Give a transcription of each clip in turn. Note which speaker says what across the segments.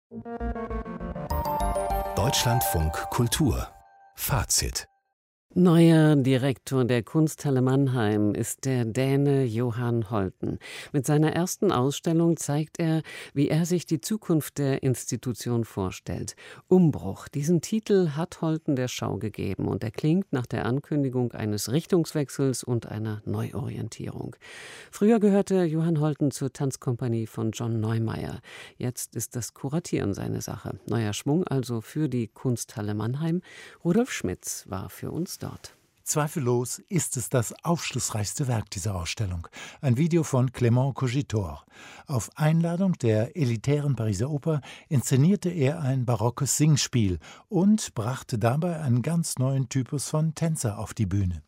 Speaker 1: Deutschlandfunk Kultur Fazit.
Speaker 2: Neuer Direktor der Kunsthalle Mannheim ist der Däne Johan Holten. Mit seiner ersten Ausstellung zeigt er, wie er sich die Zukunft der Institution vorstellt. Umbruch, diesen Titel hat Holten der Schau gegeben und er klingt nach der Ankündigung eines Richtungswechsels und einer Neuorientierung. Früher gehörte Johan Holten zur Tanzkompanie von John Neumeier. Jetzt ist das Kuratieren seine Sache. Neuer Schwung also für die Kunsthalle Mannheim. Rudolf Schmitz war für uns dort.
Speaker 3: Zweifellos ist es das aufschlussreichste Werk dieser Ausstellung. Ein Video von Clément Cogitor. Auf Einladung der elitären Pariser Oper inszenierte er ein barockes Singspiel und brachte dabei einen ganz neuen Typus von Tänzer auf die Bühne.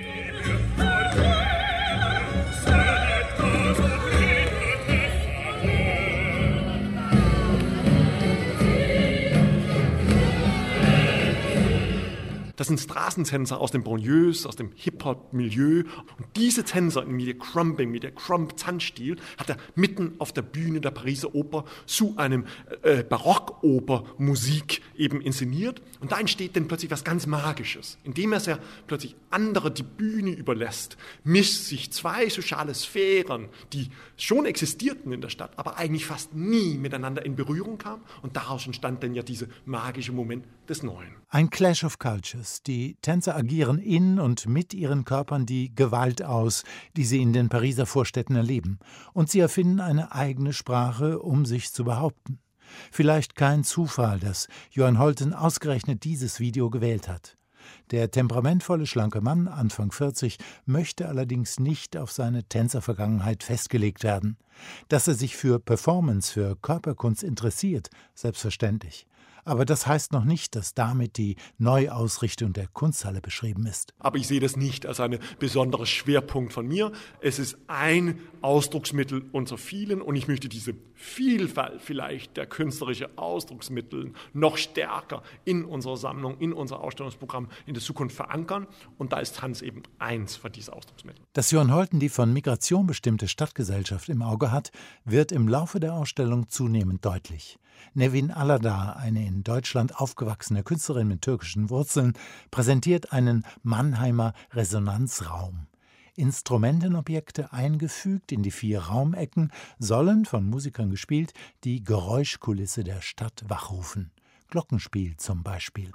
Speaker 4: Das sind Straßentänzer aus den Banlieues, aus dem Hip-Hop-Milieu. Und diese Tänzer mit der Crumping, mit der Crump-Tanzstil hat er mitten auf der Bühne der Pariser Oper zu einem Barockoper-Musik eben inszeniert. Und da entsteht dann plötzlich was ganz Magisches. Indem er sehr plötzlich andere die Bühne überlässt, mischt sich zwei soziale Sphären, die schon existierten in der Stadt, aber eigentlich fast nie miteinander in Berührung kamen. Und daraus entstand dann ja dieser magische Moment des Neuen.
Speaker 3: Ein Clash of Cultures. Die Tänzer agieren in und mit ihren Körpern die Gewalt aus, die sie in den Pariser Vorstädten erleben. Und sie erfinden eine eigene Sprache, um sich zu behaupten. Vielleicht kein Zufall, dass Johan Holten ausgerechnet dieses Video gewählt hat. Der temperamentvolle, schlanke Mann, Anfang 40, möchte allerdings nicht auf seine Tänzervergangenheit festgelegt werden. Dass er sich für Performance, für Körperkunst interessiert, selbstverständlich. Aber das heißt noch nicht, dass damit die Neuausrichtung der Kunsthalle beschrieben ist.
Speaker 4: Aber ich sehe das nicht als einen besonderen Schwerpunkt von mir. Es ist ein Ausdrucksmittel unter vielen und ich möchte diese Vielfalt vielleicht der künstlerischen Ausdrucksmittel noch stärker in unserer Sammlung, in unser Ausstellungsprogramm in der Zukunft verankern. Und da ist Tanz eben eins von diesen Ausdrucksmitteln.
Speaker 3: Dass Johan Holten die von Migration bestimmte Stadtgesellschaft im Auge hat, wird im Laufe der Ausstellung zunehmend deutlich. Nevin Aladar, eine in Deutschland aufgewachsene Künstlerin mit türkischen Wurzeln, präsentiert einen Mannheimer Resonanzraum. Instrumentenobjekte eingefügt in die 4 Raumecken sollen, von Musikern gespielt, die Geräuschkulisse der Stadt wachrufen. Glockenspiel zum Beispiel.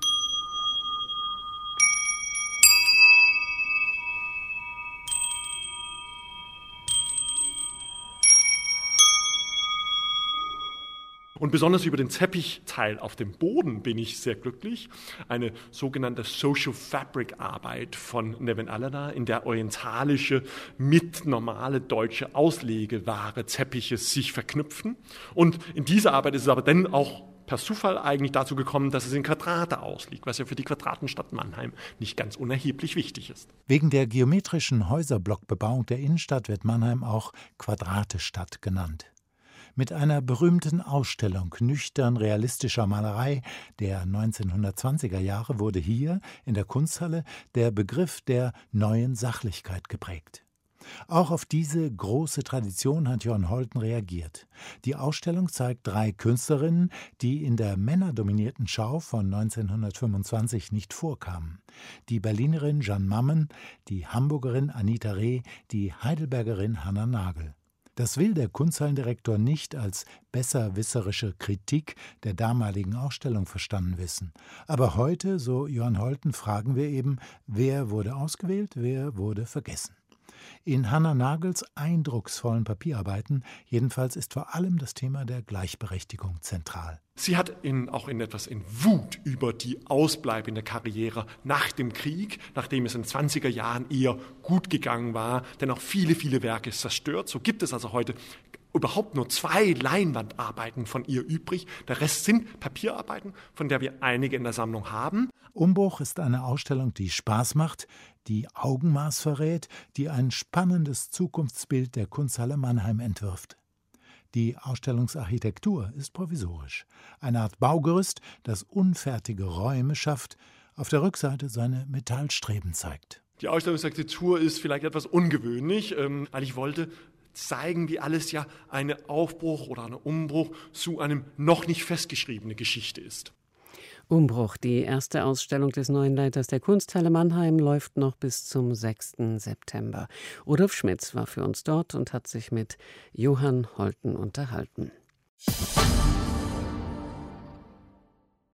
Speaker 4: Und besonders über den Teppichteil auf dem Boden bin ich sehr glücklich. Eine sogenannte Social Fabric Arbeit von Nevin Aladar, in der orientalische mit normale deutsche Auslegeware Teppiche sich verknüpfen. Und in dieser Arbeit ist es aber dann auch per Zufall eigentlich dazu gekommen, dass es in Quadrate ausliegt, was ja für die Quadratenstadt Mannheim nicht ganz unerheblich wichtig ist.
Speaker 3: Wegen der geometrischen Häuserblockbebauung der Innenstadt wird Mannheim auch Quadratestadt genannt. Mit einer berühmten Ausstellung nüchtern realistischer Malerei der 1920er Jahre wurde hier in der Kunsthalle der Begriff der neuen Sachlichkeit geprägt. Auch auf diese große Tradition hat Johan Holten reagiert. Die Ausstellung zeigt 3 Künstlerinnen, die in der männerdominierten Schau von 1925 nicht vorkamen. Die Berlinerin Jeanne Mammen, die Hamburgerin Anita Reh, die Heidelbergerin Hanna Nagel. Das will der Kunsthallendirektor nicht als besserwisserische Kritik der damaligen Ausstellung verstanden wissen. Aber heute, so Johan Holten, fragen wir eben, wer wurde ausgewählt, wer wurde vergessen. In Hanna Nagels eindrucksvollen Papierarbeiten jedenfalls ist vor allem das Thema der Gleichberechtigung zentral.
Speaker 4: Sie hat auch in etwas in Wut über die ausbleibende Karriere nach dem Krieg, nachdem es in den 20er Jahren eher gut gegangen war, denn auch viele, viele Werke zerstört. So gibt es also heute überhaupt nur 2 Leinwandarbeiten von ihr übrig. Der Rest sind Papierarbeiten, von der wir einige in der Sammlung haben.
Speaker 3: Umbruch ist eine Ausstellung, die Spaß macht, die Augenmaß verrät, die ein spannendes Zukunftsbild der Kunsthalle Mannheim entwirft. Die Ausstellungsarchitektur ist provisorisch. Eine Art Baugerüst, das unfertige Räume schafft, auf der Rückseite seine Metallstreben zeigt.
Speaker 4: Die Ausstellungsarchitektur ist vielleicht etwas ungewöhnlich, weil ich wollte zeigen, wie alles ja ein Aufbruch oder ein Umbruch zu einem noch nicht festgeschriebenen Geschichte ist.
Speaker 2: Umbruch, die erste Ausstellung des neuen Leiters der Kunsthalle Mannheim, läuft noch bis zum 6. September. Rudolf Schmitz war für uns dort und hat sich mit Johann Holten unterhalten.